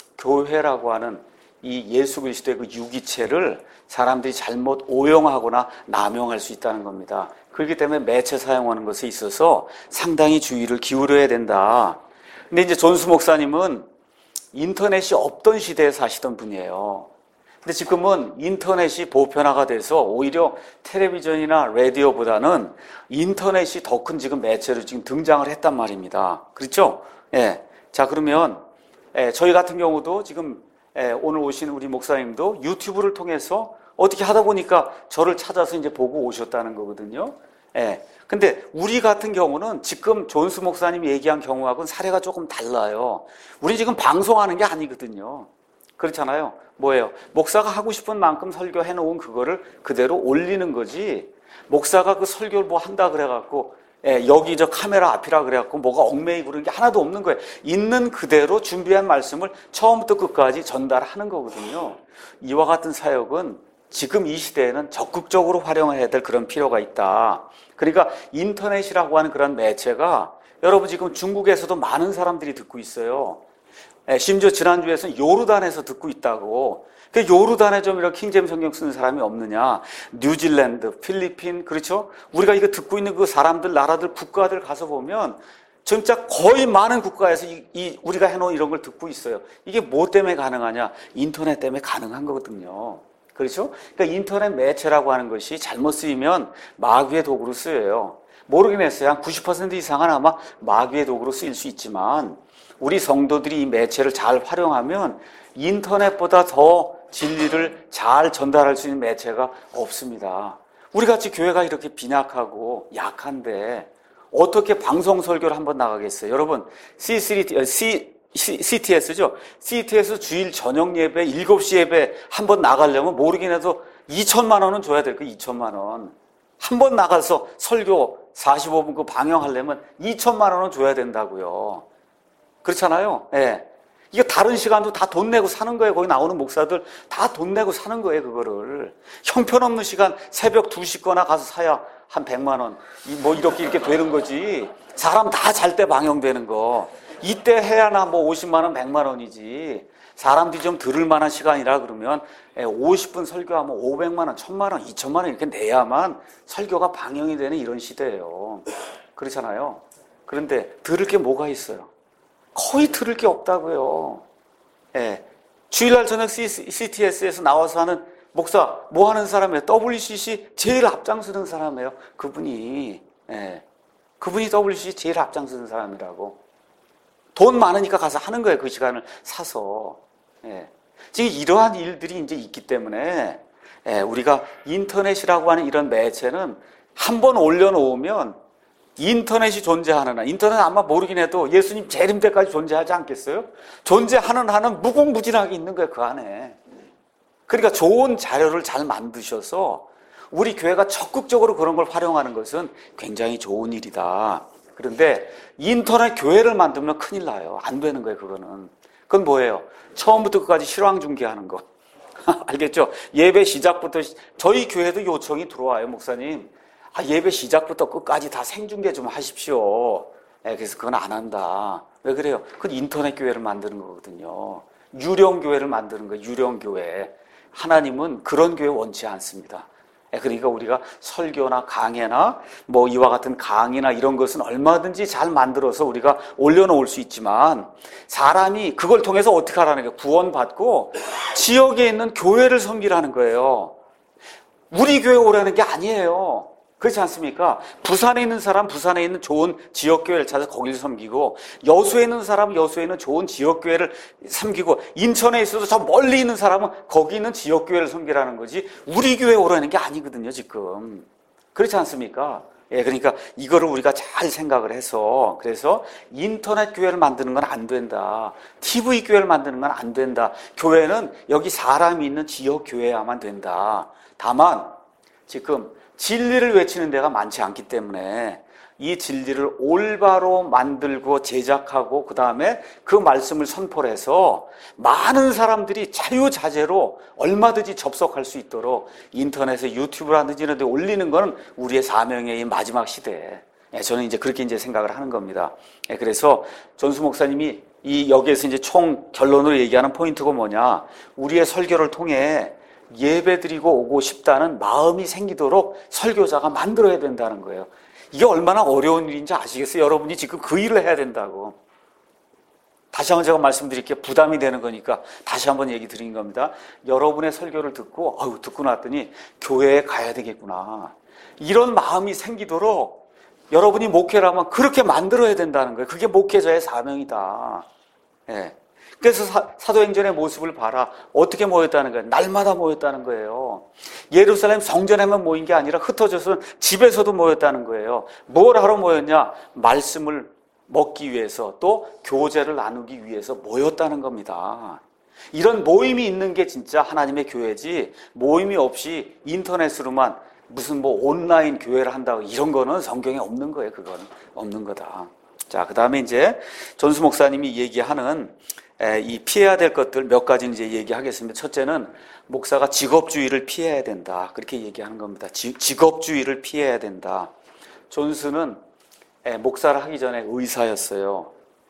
교회라고 하는 이 예수 그리스도의 그 유기체를 사람들이 잘못 오용하거나 남용할 수 있다는 겁니다. 그렇기 때문에 매체 사용하는 것에 있어서 상당히 주의를 기울여야 된다. 근데 이제 존스 목사님은 인터넷이 없던 시대에 사시던 분이에요. 근데 지금은 인터넷이 보편화가 돼서 오히려 텔레비전이나 라디오보다는 인터넷이 더 큰 지금 매체로 지금 등장을 했단 말입니다. 그렇죠? 예. 자, 그러면 저희 같은 경우도 지금 오늘 오신 우리 목사님도 유튜브를 통해서 어떻게 하다 보니까 저를 찾아서 이제 보고 오셨다는 거거든요. 예. 근데 우리 같은 경우는 지금 존스 목사님이 얘기한 경우하고는 사례가 조금 달라요. 우리 지금 방송하는 게 아니거든요. 그렇잖아요. 뭐예요? 목사가 하고 싶은 만큼 설교해 놓은 그거를 그대로 올리는 거지. 목사가 그 설교를 뭐 한다 그래갖고 여기 저 카메라 앞이라 그래갖고 뭐가 얽매이고 그런 게 하나도 없는 거예요. 있는 그대로 준비한 말씀을 처음부터 끝까지 전달하는 거거든요. 이와 같은 사역은 지금 이 시대에는 적극적으로 활용해야 될 그런 필요가 있다. 그러니까 인터넷이라고 하는 그런 매체가 여러분 지금 중국에서도 많은 사람들이 듣고 있어요. 심지어 지난주에서는 요르단에서 듣고 있다고. 그 요르단에 좀 이렇게 킹제임 성경 쓰는 사람이 없느냐. 뉴질랜드, 필리핀, 그렇죠? 우리가 이거 듣고 있는 그 사람들, 나라들, 국가들 가서 보면 진짜 거의 많은 국가에서 우리가 해놓은 이런 걸 듣고 있어요. 이게 뭐 때문에 가능하냐? 인터넷 때문에 가능한 거거든요. 그렇죠? 그러니까 인터넷 매체라고 하는 것이 잘못 쓰이면 마귀의 도구로 쓰여요. 모르긴 했어요. 한 90% 이상은 아마 마귀의 도구로 쓰일 수 있지만 우리 성도들이 이 매체를 잘 활용하면 인터넷보다 더 진리를 잘 전달할 수 있는 매체가 없습니다. 우리같이 교회가 이렇게 빈약하고 약한데 어떻게 방송 설교를 한번 나가겠어요? 여러분 CTS죠? CTS 주일 저녁 예배 7시 예배 한번 나가려면 모르긴 해도 2천만 원은 줘야 될 거예요. 2천만 원. 한 번 나가서 설교 45분 그 방영하려면 2천만 원은 줘야 된다고요. 그렇잖아요. 예. 이거 다른 시간도 다 돈 내고 사는 거예요. 거기 나오는 목사들 다 돈 내고 사는 거예요. 그거를. 형편없는 시간 새벽 2시 거나 가서 사야 한 100만 원. 뭐 이렇게 되는 거지. 사람 다 잘 때 방영되는 거. 이때 해야나 뭐 50만 원, 100만 원이지. 사람들이 좀 들을 만한 시간이라 그러면 50분 설교하면 500만 원, 1000만 원, 2000만 원 이렇게 내야만 설교가 방영이 되는 이런 시대예요. 그렇잖아요. 그런데 들을 게 뭐가 있어요? 거의 들을 게 없다고요. 예. 주일날 저녁 CTS에서 나와서 하는 목사 뭐 하는 사람이에요? WCC 제일 앞장서는 사람이에요. 그분이 WCC 제일 앞장서는 사람이라고. 돈 많으니까 가서 하는 거예요. 그 시간을 사서. 예. 지금 이러한 일들이 이제 있기 때문에 우리가 인터넷이라고 하는 이런 매체는 한번 올려놓으면 인터넷이 존재하는 한, 인터넷 아마 모르긴 해도 예수님 재림 때까지 존재하지 않겠어요? 존재하는 한은 무궁무진하게 있는 거예요, 그 안에. 그러니까 좋은 자료를 잘 만드셔서 우리 교회가 적극적으로 그런 걸 활용하는 것은 굉장히 좋은 일이다. 그런데 인터넷 교회를 만들면 큰일 나요. 안 되는 거예요, 그거는. 그건 뭐예요? 처음부터 끝까지 실황 중계하는 거. 알겠죠? 예배 시작부터, 저희 교회도 요청이 들어와요, 목사님. 예배 시작부터 끝까지 다 생중계 좀 하십시오. 그래서 그건 안 한다. 왜 그래요? 그건 인터넷 교회를 만드는 거거든요. 유령교회를 만드는 거예요. 유령교회. 하나님은 그런 교회 원치 않습니다. 그러니까 우리가 설교나 강해나 뭐 이와 같은 강의나 이런 것은 얼마든지 잘 만들어서 우리가 올려놓을 수 있지만 사람이 그걸 통해서 어떻게 하라는 거예요? 구원받고 지역에 있는 교회를 섬기라는 거예요. 우리 교회 오라는 게 아니에요. 그렇지 않습니까? 부산에 있는 사람, 부산에 있는 좋은 지역교회를 찾아서 거기를 섬기고, 여수에 있는 사람은 여수에 있는 좋은 지역교회를 섬기고, 인천에 있어도 저 멀리 있는 사람은 거기 있는 지역교회를 섬기라는 거지, 우리 교회 오라는 게 아니거든요, 지금. 그렇지 않습니까? 예, 그러니까 이거를 우리가 잘 생각을 해서, 그래서 인터넷 교회를 만드는 건 안 된다. TV 교회를 만드는 건 안 된다. 교회는 여기 사람이 있는 지역교회야만 된다. 다만, 지금 진리를 외치는 데가 많지 않기 때문에 이 진리를 올바로 만들고 제작하고 그 다음에 그 말씀을 선포를 해서 많은 사람들이 자유자재로 얼마든지 접속할 수 있도록 인터넷에 유튜브라든지 이런 데 올리는 건 우리의 사명의 이 마지막 시대에 저는 이제 그렇게 이제 생각을 하는 겁니다. 그래서 전수 목사님이 이 여기에서 이제 총 결론으로 얘기하는 포인트가 뭐냐? 우리의 설교를 통해 예배드리고 오고 싶다는 마음이 생기도록 설교자가 만들어야 된다는 거예요. 이게 얼마나 어려운 일인지 아시겠어요? 여러분이 지금 그 일을 해야 된다고. 다시 한번 제가 말씀드릴게요. 부담이 되는 거니까 다시 한번 얘기 드린 겁니다. 여러분의 설교를 듣고 듣고 났더니 교회에 가야 되겠구나. 이런 마음이 생기도록 여러분이 목회를 하면 그렇게 만들어야 된다는 거예요. 그게 목회자의 사명이다. 예. 그래서 사도행전의 모습을 봐라. 어떻게 모였다는 거예요? 날마다 모였다는 거예요. 예루살렘 성전에만 모인 게 아니라 흩어져서 집에서도 모였다는 거예요. 뭘 하러 모였냐? 말씀을 먹기 위해서 또 교제를 나누기 위해서 모였다는 겁니다. 이런 모임이 있는 게 진짜 하나님의 교회지 모임이 없이 인터넷으로만 무슨 뭐 온라인 교회를 한다고 이런 거는 성경에 없는 거예요. 그건 없는 거다. 자, 그 다음에 이제 전수 목사님이 얘기하는 이 피해야 될 것들 몇 가지 이제 얘기하겠습니다. 첫째는 목사가 직업주의를 피해야 된다. 그렇게 얘기하는 겁니다. 직업주의를 피해야 된다. 존스는 목사를 하기 전에 의사였어요.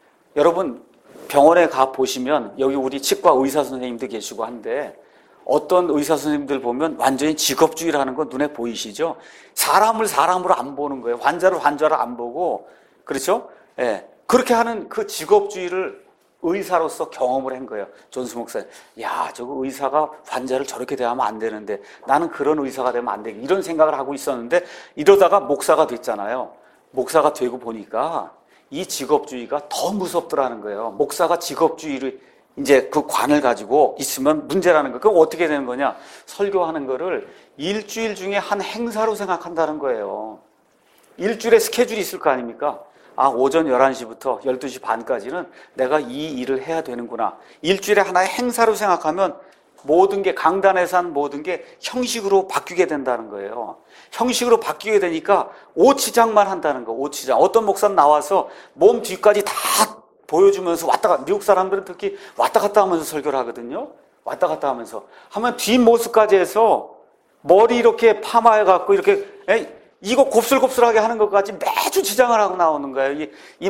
여러분 병원에 가 보시면 여기 우리 치과 의사 선생님도 계시고 한데 어떤 의사 선생님들 보면 완전히 직업주의를 하는 건 눈에 보이시죠? 사람을 사람으로 안 보는 거예요. 환자를 환자로 안 보고 그렇죠? 예, 그렇게 하는 그 직업주의를 의사로서 경험을 한 거예요. 존스 목사님. 야, 저거 의사가 환자를 저렇게 대하면 안 되는데 나는 그런 의사가 되면 안 되겠다. 이런 생각을 하고 있었는데 이러다가 목사가 됐잖아요. 목사가 되고 보니까 이 직업주의가 더 무섭더라는 거예요. 목사가 직업주의를 이제 그 관을 가지고 있으면 문제라는 거예요. 그럼 어떻게 되는 거냐? 설교하는 거를 일주일 중에 한 행사로 생각한다는 거예요. 일주일에 스케줄이 있을 거 아닙니까? 오전 11시부터 12시 반까지는 내가 이 일을 해야 되는구나. 일주일에 하나의 행사로 생각하면 모든 게 강단에서 한 모든 게 형식으로 바뀌게 된다는 거예요. 형식으로 바뀌게 되니까 오치장만 한다는 거. 오치장. 어떤 목사는 나와서 몸 뒤까지 다 보여주면서 미국 사람들은 특히 왔다 갔다 하면서 설교를 하거든요. 왔다 갔다 하면서 하면 뒷모습까지 해서 머리 이렇게 파마해갖고 이렇게 이거 곱슬곱슬하게 하는 것까지 매주 지장을 하고 나오는 거예요.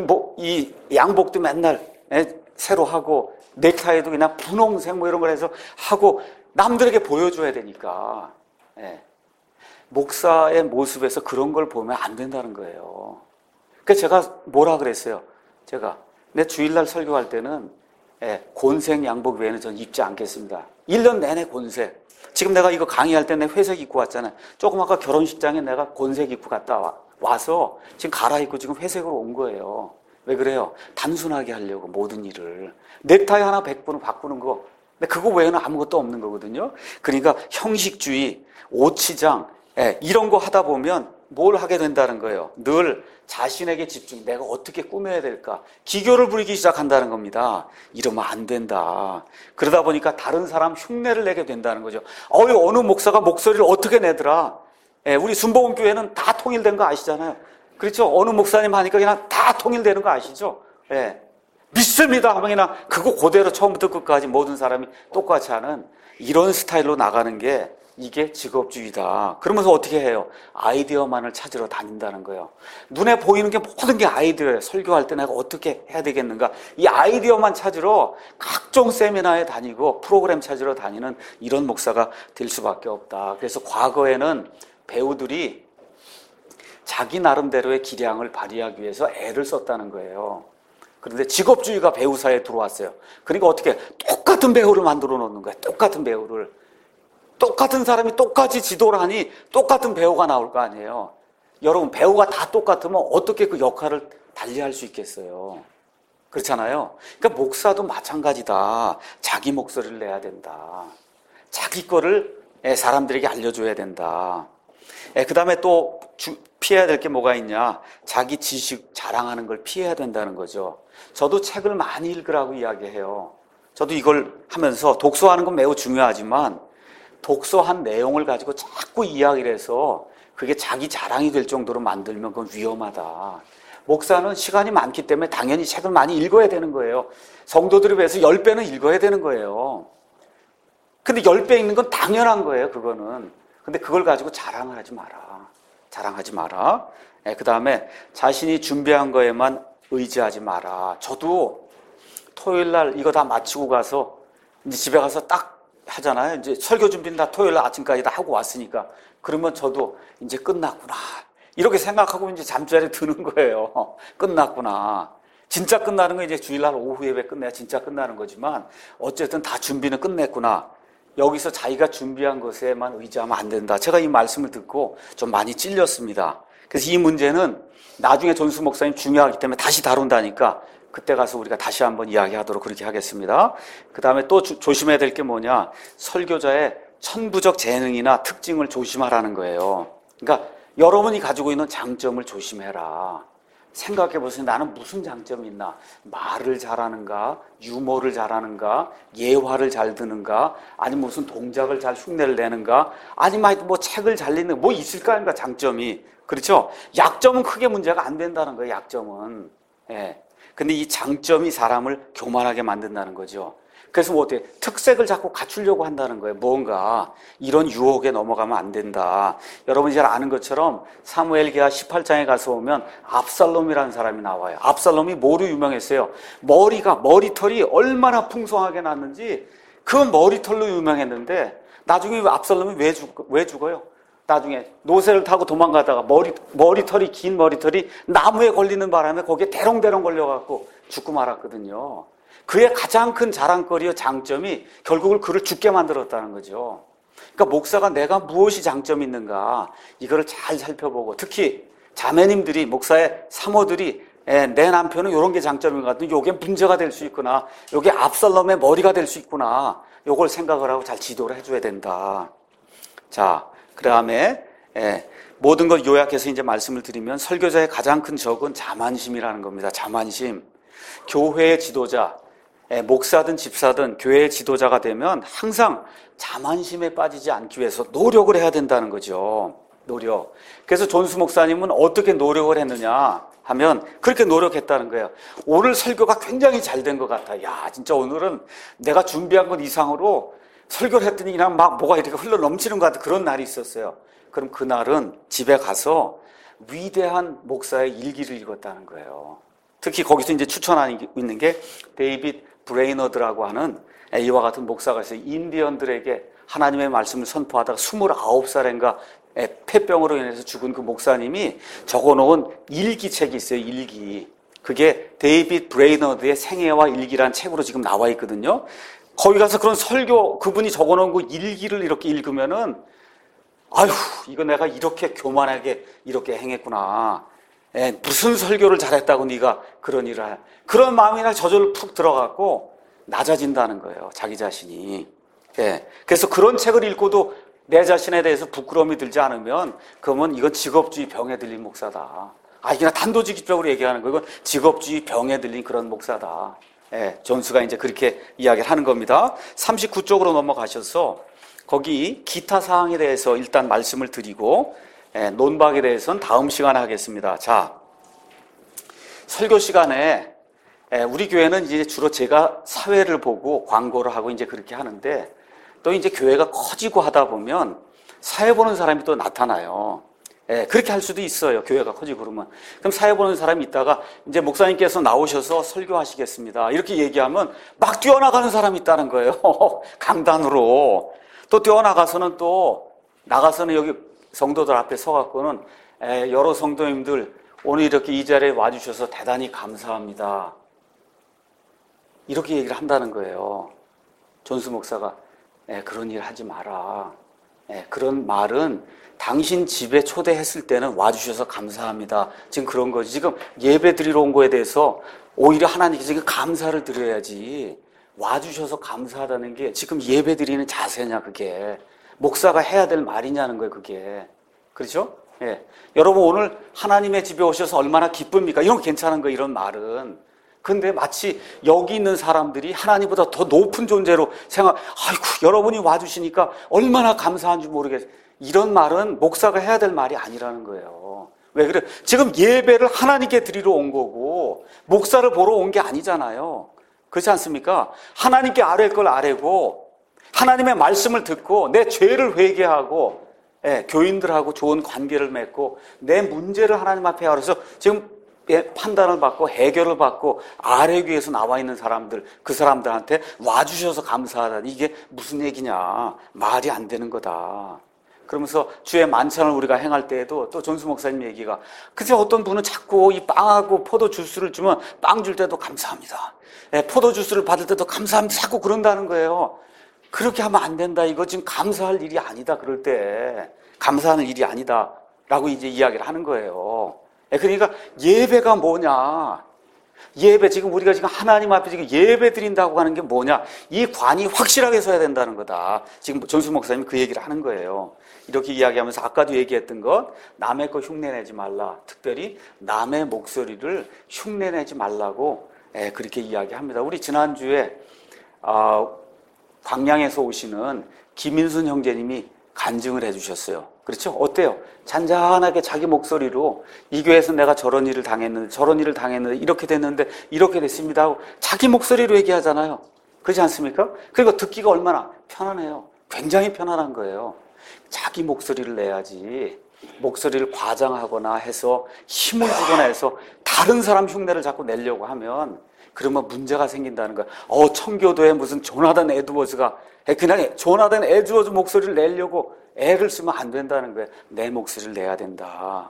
이 양복도 맨날 새로 하고 넥타이도 그냥 분홍색 뭐 이런 걸 해서 하고 남들에게 보여줘야 되니까 목사의 모습에서 그런 걸 보면 안 된다는 거예요. 그래서 제가 뭐라 그랬어요? 제가 내 주일날 설교할 때는 곤색 양복 외에는 전 입지 않겠습니다. 1년 내내 곤색. 지금 내가 이거 강의할 때 내 회색 입고 왔잖아요. 조금 아까 결혼식장에 내가 곤색 입고 갔다 와서 지금 갈아입고 지금 회색으로 온 거예요. 왜 그래요? 단순하게 하려고 모든 일을. 넥타이 하나 바꾸는 거. 근데 그거 외에는 아무것도 없는 거거든요. 그러니까 형식주의, 오치장 이런 거 하다 보면 뭘 하게 된다는 거예요. 늘 자신에게 집중, 내가 어떻게 꾸며야 될까? 기교를 부리기 시작한다는 겁니다. 이러면 안 된다. 그러다 보니까 다른 사람 흉내를 내게 된다는 거죠. 어느 목사가 목소리를 어떻게 내더라. 우리 순복음교회는 다 통일된 거 아시잖아요. 그렇죠? 어느 목사님 하니까 그냥 다 통일되는 거 아시죠? 믿습니다 하면 그냥 그거 그대로 처음부터 끝까지 모든 사람이 똑같이 하는 이런 스타일로 나가는 게 이게 직업주의다. 그러면서 어떻게 해요? 아이디어만을 찾으러 다닌다는 거예요. 눈에 보이는 게 모든 게 아이디어예요. 설교할 때 내가 어떻게 해야 되겠는가? 이 아이디어만 찾으러 각종 세미나에 다니고 프로그램 찾으러 다니는 이런 목사가 될 수밖에 없다. 그래서 과거에는 배우들이 자기 나름대로의 기량을 발휘하기 위해서 애를 썼다는 거예요. 그런데 직업주의가 배우사에 들어왔어요. 그러니까 어떻게 똑같은 배우를 만들어 놓는 거예요. 똑같은 배우를. 똑같은 사람이 똑같이 지도를 하니 똑같은 배우가 나올 거 아니에요. 여러분, 배우가 다 똑같으면 어떻게 그 역할을 달리할 수 있겠어요? 그렇잖아요. 그러니까 목사도 마찬가지다. 자기 목소리를 내야 된다. 자기 거를 사람들에게 알려줘야 된다. 그 다음에 또 피해야 될 게 뭐가 있냐. 자기 지식 자랑하는 걸 피해야 된다는 거죠. 저도 책을 많이 읽으라고 이야기해요. 저도 이걸 하면서 독서하는 건 매우 중요하지만 독서한 내용을 가지고 자꾸 이야기를 해서 그게 자기 자랑이 될 정도로 만들면 그건 위험하다. 목사는 시간이 많기 때문에 당연히 책을 많이 읽어야 되는 거예요. 성도들에 비해서 10배는 읽어야 되는 거예요. 근데 10배 읽는 건 당연한 거예요, 그거는. 근데 그걸 가지고 자랑을 하지 마라. 자랑하지 마라. 그 다음에 자신이 준비한 거에만 의지하지 마라. 저도 토요일 날 이거 다 마치고 가서 이제 집에 가서 딱 하잖아요. 이제 설교 준비는 다 토요일 날 아침까지 다 하고 왔으니까. 그러면 저도 이제 끝났구나. 이렇게 생각하고 이제 잠자리에 드는 거예요. 끝났구나. 진짜 끝나는 건 이제 주일날 오후 예배 끝내야 진짜 끝나는 거지만 어쨌든 다 준비는 끝냈구나. 여기서 자기가 준비한 것에만 의지하면 안 된다. 제가 이 말씀을 듣고 좀 많이 찔렸습니다. 그래서 이 문제는 나중에 존수 목사님 중요하기 때문에 다시 다룬다니까 그때 가서 우리가 다시 한번 이야기하도록 그렇게 하겠습니다. 그 다음에 또 조심해야 될 게 뭐냐. 설교자의 천부적 재능이나 특징을 조심하라는 거예요. 그러니까 여러분이 가지고 있는 장점을 조심해라. 생각해 보세요. 나는 무슨 장점이 있나? 말을 잘하는가? 유머를 잘하는가? 예화를 잘 드는가? 아니면 무슨 동작을 잘 흉내를 내는가? 아니면 뭐 책을 잘 읽는 뭐 있을까? 하니까 장점이. 그렇죠? 약점은 크게 문제가 안 된다는 거예요. 약점은. 예. 근데 이 장점이 사람을 교만하게 만든다는 거죠. 그래서 뭐 어떻게 특색을 자꾸 갖추려고 한다는 거예요. 뭔가 이런 유혹에 넘어가면 안 된다. 여러분이 잘 아는 것처럼 사무엘기하 18장에 가서 보면 압살롬이라는 사람이 나와요. 압살롬이 뭐로 유명했어요? 머리털이 얼마나 풍성하게 났는지 그 머리털로 유명했는데 나중에 압살롬이 왜 죽어요? 나중에 노새를 타고 도망가다가 머리털이 긴 머리털이 나무에 걸리는 바람에 거기에 대롱대롱 걸려갖고 죽고 말았거든요. 그의 가장 큰 자랑거리와 장점이 결국은 그를 죽게 만들었다는 거죠. 그러니까 목사가 내가 무엇이 장점이 있는가 이거를 잘 살펴보고 특히 자매님들이 목사의 사모들이 내 남편은 이런 게 장점인 것 같은데 이게 문제가 될 수 있구나. 이게 압살롬의 머리가 될 수 있구나. 이걸 생각을 하고 잘 지도를 해줘야 된다. 자, 그 다음에 모든 걸 요약해서 이제 말씀을 드리면 설교자의 가장 큰 적은 자만심이라는 겁니다. 자만심. 교회의 지도자, 목사든 집사든 교회의 지도자가 되면 항상 자만심에 빠지지 않기 위해서 노력을 해야 된다는 거죠. 노력. 그래서 존수 목사님은 어떻게 노력을 했느냐 하면 그렇게 노력했다는 거예요. 오늘 설교가 굉장히 잘 된 것 같아. 야, 진짜 오늘은 내가 준비한 것 이상으로 설교를 했더니 그냥 막 뭐가 이렇게 흘러 넘치는 것 같은 그런 날이 있었어요. 그럼 그날은 집에 가서 위대한 목사의 일기를 읽었다는 거예요. 특히 거기서 이제 추천하고 있는 게 데이빗 브레이너드라고 하는 이와 같은 목사가 있어요. 인디언들에게 하나님의 말씀을 선포하다가 29살인가 폐병으로 인해서 죽은 그 목사님이 적어놓은 일기책이 있어요. 일기. 그게 데이빗 브레이너드의 생애와 일기라는 책으로 지금 나와 있거든요. 거기 가서 그런 설교 그분이 적어놓은 그 일기를 이렇게 읽으면은 아휴 이거 내가 이렇게 교만하게 이렇게 행했구나. 무슨 설교를 잘했다고 네가 그런 일을 해. 그런 마음이나 저절로 푹 들어갔고 낮아진다는 거예요. 자기 자신이. 그래서 그런 책을 읽고도 내 자신에 대해서 부끄러움이 들지 않으면 그러면 이건 직업주의 병에 들린 목사다. 그냥 단도직입적으로 얘기하는 거 이건 직업주의 병에 들린 그런 목사다. 존스가 이제 그렇게 이야기를 하는 겁니다. 39쪽으로 넘어가셔서 거기 기타 사항에 대해서 일단 말씀을 드리고 논박에 대해서는 다음 시간에 하겠습니다. 자, 설교 시간에 우리 교회는 이제 주로 제가 사회를 보고 광고를 하고 이제 그렇게 하는데 또 이제 교회가 커지고 하다 보면 사회 보는 사람이 또 나타나요. 예, 그렇게 할 수도 있어요. 교회가 커지고 그러면. 그럼 사회 보는 사람이 있다가 이제 목사님께서 나오셔서 설교하시겠습니다. 이렇게 얘기하면 막 뛰어나가는 사람이 있다는 거예요. 강단으로. 또 뛰어나가서는 또 나가서는 여기 성도들 앞에 서갖고는 여러 성도님들 오늘 이렇게 이 자리에 와주셔서 대단히 감사합니다. 이렇게 얘기를 한다는 거예요. 존스 목사가 그런 일 하지 마라. 그런 말은 당신 집에 초대했을 때는 와주셔서 감사합니다. 지금 그런 거지. 지금 예배 드리러 온 거에 대해서 오히려 하나님께 지금 감사를 드려야지. 와주셔서 감사하다는 게 지금 예배 드리는 자세냐, 그게. 목사가 해야 될 말이냐는 거예요, 그게. 그렇죠? 예. 여러분 오늘 하나님의 집에 오셔서 얼마나 기쁩니까? 이런 거 괜찮은 거예요, 이런 말은. 근데 마치 여기 있는 사람들이 하나님보다 더 높은 존재로 아이고, 여러분이 와주시니까 얼마나 감사한지 모르겠어요. 이런 말은 목사가 해야 될 말이 아니라는 거예요. 왜 그래? 지금 예배를 하나님께 드리러 온 거고, 목사를 보러 온 게 아니잖아요. 그렇지 않습니까? 하나님께 아뢰 걸 아뢰고, 하나님의 말씀을 듣고, 내 죄를 회개하고, 교인들하고 좋은 관계를 맺고, 내 문제를 하나님 앞에 알아서 지금 판단을 받고 해결을 받고 아뢰기 위해서 나와 있는 사람들, 그 사람들한테 와주셔서 감사하다니 이게 무슨 얘기냐. 말이 안 되는 거다. 그러면서 주의 만찬을 우리가 행할 때에도 또 존수 목사님 얘기가, 그래서 어떤 분은 자꾸 이 빵하고 포도 주스를 주면 빵 줄 때도 감사합니다. 포도 주스를 받을 때도 감사합니다. 자꾸 그런다는 거예요. 그렇게 하면 안 된다. 이거 지금 감사할 일이 아니다. 그럴 때 감사하는 일이 아니다 라고 이제 이야기를 하는 거예요. 그러니까 예배가 뭐냐, 예배, 지금 우리가 지금 하나님 앞에 지금 예배 드린다고 하는 게 뭐냐, 이 관이 확실하게 서야 된다는 거다. 지금 존수 목사님이 그 얘기를 하는 거예요. 이렇게 이야기하면서 아까도 얘기했던 것, 남의 거 흉내내지 말라. 특별히 남의 목소리를 흉내내지 말라고 그렇게 이야기합니다. 우리 지난주에 광양에서 오시는 김인순 형제님이 간증을 해주셨어요. 그렇죠? 어때요? 잔잔하게 자기 목소리로 이 교회에서 내가 저런 일을 당했는데 이렇게 됐는데 이렇게 됐습니다 하고 자기 목소리로 얘기하잖아요. 그렇지 않습니까? 그리고 듣기가 얼마나 편안해요. 굉장히 편안한 거예요. 자기 목소리를 내야지, 목소리를 과장하거나 해서 힘을 주거나 해서 다른 사람 흉내를 자꾸 내려고 하면 그러면 문제가 생긴다는 거야. 청교도에 무슨 조나단 에드워즈가 그냥 조나단 에드워즈 목소리를 내려고 애를 쓰면 안 된다는 거예요. 내 목소리를 내야 된다.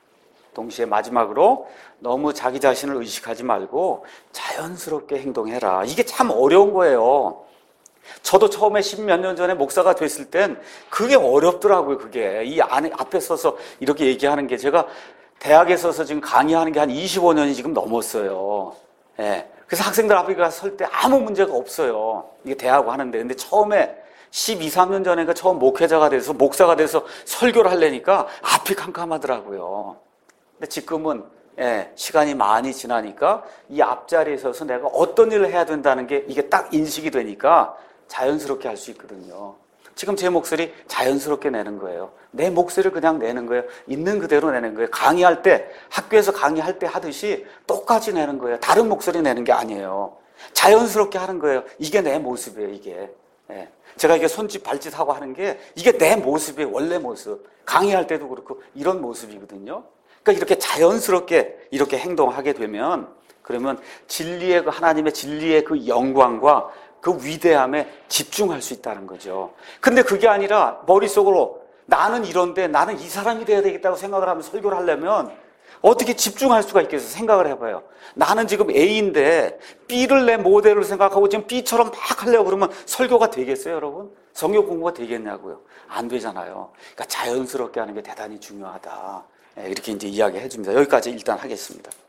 동시에 마지막으로 너무 자기 자신을 의식하지 말고 자연스럽게 행동해라. 이게 참 어려운 거예요. 저도 처음에 10몇 년 전에 목사가 됐을 땐 그게 어렵더라고요. 그게 이 안에 앞에 서서 이렇게 얘기하는 게, 제가 대학에 서서 지금 강의하는 게 한 25년이 지금 넘었어요. 그래서 학생들 앞에 가서 설 때 아무 문제가 없어요. 이게 대하고 하는데. 근데 처음에 12, 13년 전에 처음 목회자가 돼서 목사가 돼서 설교를 하려니까 앞이 캄캄하더라고요. 근데 지금은 시간이 많이 지나니까 이 앞자리에 서서 내가 어떤 일을 해야 된다는 게 이게 딱 인식이 되니까 자연스럽게 할 수 있거든요. 지금 제 목소리 자연스럽게 내는 거예요. 내 목소리를 그냥 내는 거예요. 있는 그대로 내는 거예요. 강의할 때, 학교에서 강의할 때 하듯이 똑같이 내는 거예요. 다른 목소리 내는 게 아니에요. 자연스럽게 하는 거예요. 이게 내 모습이에요, 이게. 제가 이게 손짓 발짓 하고 하는 게 이게 내 모습이에요. 원래 모습. 강의할 때도 그렇고 이런 모습이거든요. 그러니까 이렇게 자연스럽게 이렇게 행동하게 되면, 그러면 진리의 하나님의 진리의 그 영광과 그 위대함에 집중할 수 있다는 거죠. 근데 그게 아니라 머릿속으로 나는 이런데 나는 이 사람이 돼야 되겠다고 생각을 하면 설교를 하려면 어떻게 집중할 수가 있겠어요? 생각을 해봐요. 나는 지금 A인데 B를 내 모델로 생각하고 지금 B처럼 막 하려고 그러면 설교가 되겠어요, 여러분? 성경 공부가 되겠냐고요? 안 되잖아요. 그러니까 자연스럽게 하는 게 대단히 중요하다. 이렇게 이제 이야기해 줍니다. 여기까지 일단 하겠습니다.